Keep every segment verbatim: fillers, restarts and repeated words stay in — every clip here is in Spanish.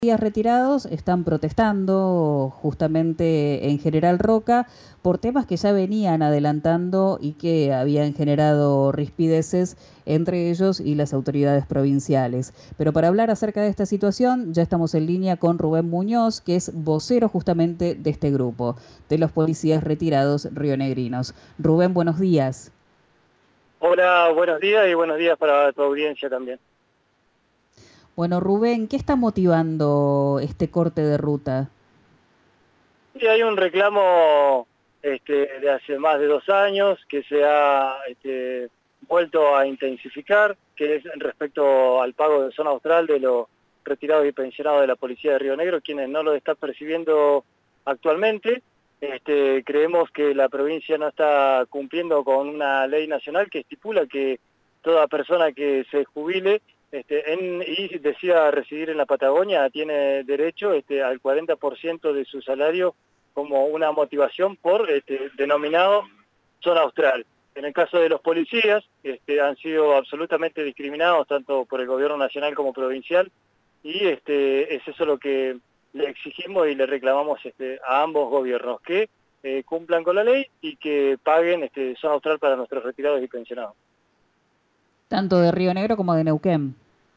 Días retirados están protestando justamente en General Roca por temas que ya venían adelantando y que habían generado rispideces entre ellos y las autoridades provinciales. Pero para hablar acerca de esta situación ya estamos en línea con Rubén Muñoz, que es vocero justamente de este grupo, de los policías retirados rionegrinos. Rubén, buenos días. Hola, buenos días y buenos días para tu audiencia también. Bueno, Rubén, ¿qué está motivando este corte de ruta? Sí, hay un reclamo este, de hace más de dos años que se ha este, vuelto a intensificar, que es respecto al pago de zona austral de los retirados y pensionados de la Policía de Río Negro, quienes no lo están percibiendo actualmente. Este, creemos que la provincia no está cumpliendo con una ley nacional que estipula que toda persona que se jubile Este, en, y decida residir en la Patagonia tiene derecho este, al cuarenta por ciento de su salario como una motivación por este, denominado zona austral. En el caso de los policías, este, han sido absolutamente discriminados tanto por el gobierno nacional como provincial y este, es eso lo que le exigimos y le reclamamos este, a ambos gobiernos, que eh, cumplan con la ley y que paguen este, zona austral para nuestros retirados y pensionados. Tanto de Río Negro como de Neuquén.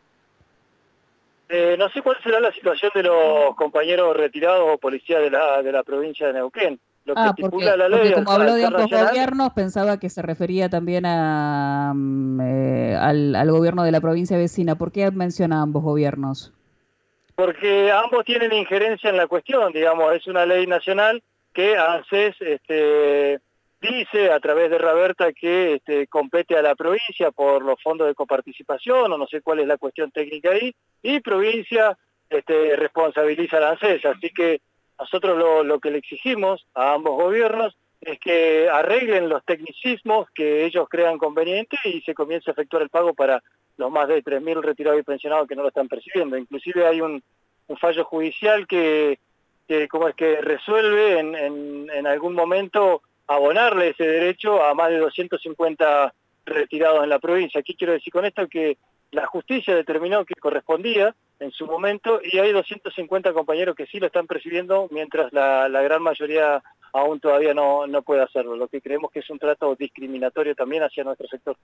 Eh, no sé cuál será la situación de los compañeros retirados o policías de la, de la provincia de Neuquén. Lo que Ah, estipula porque, la porque ley al, como habló al de ser ambos nacional, gobiernos, pensaba que se refería también a, mm, eh, al, al gobierno de la provincia vecina. ¿Por qué menciona ambos gobiernos? porque ambos tienen injerencia en la cuestión, digamos, es una ley nacional que ANSES este, dice a través de Raberta que este, compete a la provincia por los fondos de coparticipación, o no sé cuál es la cuestión técnica ahí, y provincia este, responsabiliza a ANSES, así que nosotros lo, lo que le exigimos a ambos gobiernos es que arreglen los tecnicismos que ellos crean convenientes y se comience a efectuar el pago para los más de tres mil retirados y pensionados que no lo están percibiendo. Inclusive hay un, un fallo judicial que, que como es que resuelve en, en, en algún momento abonarle ese derecho a más de doscientos cincuenta retirados en la provincia. ¿Qué quiero decir con esto? Que la justicia determinó que correspondía en su momento y hay doscientos cincuenta compañeros que sí lo están percibiendo, mientras la, la gran mayoría aún todavía no, no puede hacerlo, lo que creemos que es un trato discriminatorio también hacia nuestro sector.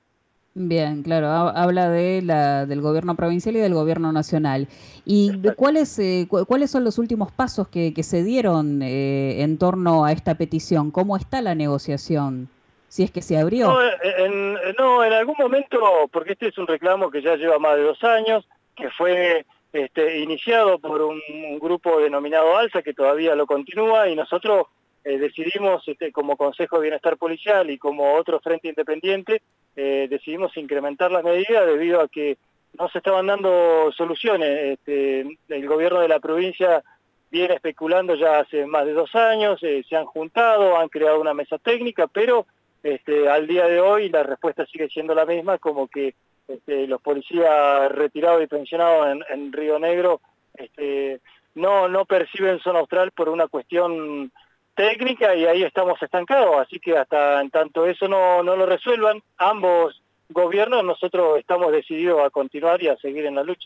Bien, claro, ha- habla de la, del gobierno provincial y del gobierno nacional. ¿Y de Exacto. cuáles, eh, cu- cuáles son los últimos pasos que, que se dieron eh, en torno a esta petición? ¿Cómo está la negociación? Si es que se abrió. No, en, no, en algún momento, porque este es un reclamo que ya lleva más de dos años, que fue este, iniciado por un, un grupo denominado ALSA, que todavía lo continúa, y nosotros eh, decidimos, este, como Consejo de Bienestar Policial y como otro frente independiente, eh, decidimos incrementar las medidas debido a que no se estaban dando soluciones. Este, el gobierno de la provincia viene especulando ya hace más de dos años, eh, se han juntado, han creado una mesa técnica, pero Este, al día de hoy la respuesta sigue siendo la misma, como que este, los policías retirados y pensionados en, en Río Negro este, no, no perciben zona austral por una cuestión técnica y ahí estamos estancados, así que hasta en tanto eso no, no lo resuelvan ambos gobiernos, nosotros estamos decididos a continuar y a seguir en la lucha.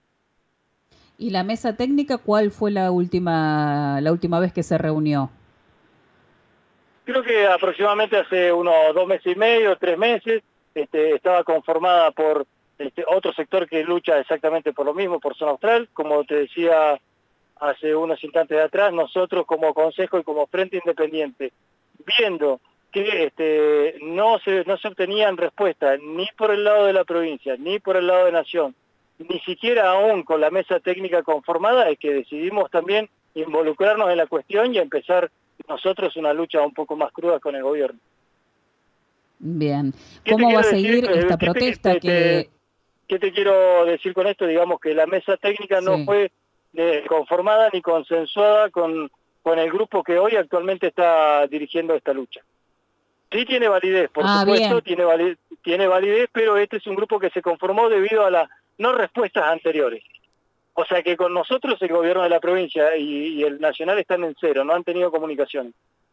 ¿Y la mesa técnica cuál fue la última, la última vez que se reunió? Creo que aproximadamente hace unos dos meses y medio, tres meses, este, estaba conformada por este, otro sector que lucha exactamente por lo mismo, por zona austral. Como te decía hace unos instantes de atrás, nosotros como Consejo y como Frente Independiente, viendo que este, no, se, no se obtenían respuestas ni por el lado de la provincia, ni por el lado de Nación, ni siquiera aún con la mesa técnica conformada, es que decidimos también involucrarnos en la cuestión y empezar nosotros una lucha un poco más cruda con el gobierno. Bien. ¿Qué te ¿Cómo va a quiero decir? seguir Eh, esta ¿Qué te, protesta te, te, que... qué te quiero decir con esto? Digamos que la mesa técnica no Sí. fue eh, conformada ni consensuada con, con el grupo que hoy actualmente está dirigiendo esta lucha. Sí tiene validez, por Ah, supuesto, bien. tiene validez, tiene validez, pero este es un grupo que se conformó debido a las no respuestas anteriores. O sea que con nosotros el gobierno de la provincia y, y el nacional están en cero, no han tenido comunicación.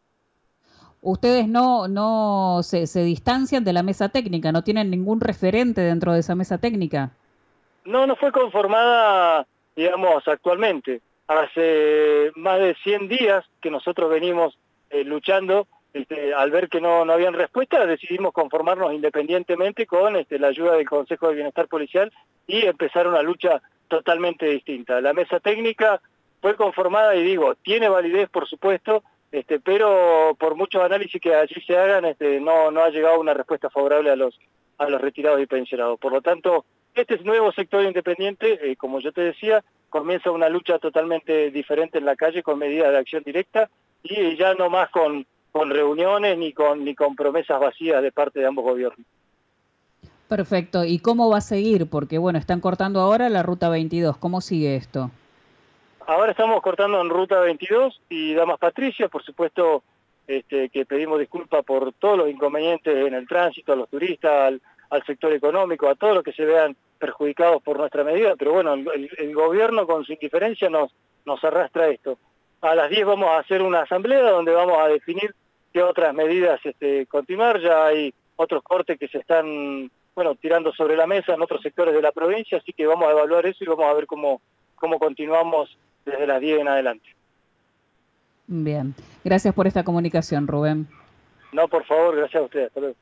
Ustedes no, no se, se distancian de la mesa técnica, no tienen ningún referente dentro de esa mesa técnica. No, no fue conformada digamos, actualmente. Hace más de cien días que nosotros venimos eh, luchando, este, al ver que no, no habían respuesta, decidimos conformarnos independientemente con este, la ayuda del Consejo de Bienestar Policial y empezar una lucha totalmente distinta. La mesa técnica fue conformada y digo, tiene validez por supuesto, este, pero por muchos análisis que allí se hagan, este, no, no ha llegado una respuesta favorable a los, a los retirados y pensionados. Por lo tanto, este nuevo sector independiente, eh, como yo te decía, comienza una lucha totalmente diferente en la calle con medidas de acción directa y ya no más con, con reuniones ni con, ni con promesas vacías de parte de ambos gobiernos. Perfecto. ¿Y cómo va a seguir? Porque, bueno, están cortando ahora la ruta veintidós. ¿Cómo sigue esto? Ahora estamos cortando en ruta veintidós y Damas Patricias, por supuesto, este, que pedimos disculpas por todos los inconvenientes en el tránsito, a los turistas, al, al sector económico, a todos los que se vean perjudicados por nuestra medida, pero bueno, el, el gobierno con su indiferencia nos, nos arrastra esto. A las diez vamos a hacer una asamblea donde vamos a definir qué otras medidas este, continuar. Ya hay otros cortes que se están, bueno, tirando sobre la mesa en otros sectores de la provincia, así que vamos a evaluar eso y vamos a ver cómo, cómo continuamos desde las diez en adelante. Bien, gracias por esta comunicación, Rubén. No, por favor, gracias a ustedes. Hasta luego.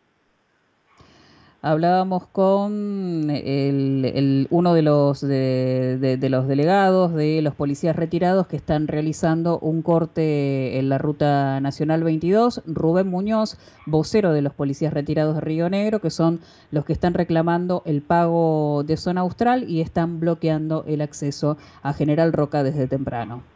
Hablábamos con el, el, uno de los, de, de, de los delegados de los policías retirados que están realizando un corte en la Ruta Nacional veintidós, Rubén Muñoz, vocero de los policías retirados de Río Negro, que son los que están reclamando el pago de zona austral y están bloqueando el acceso a General Roca desde temprano.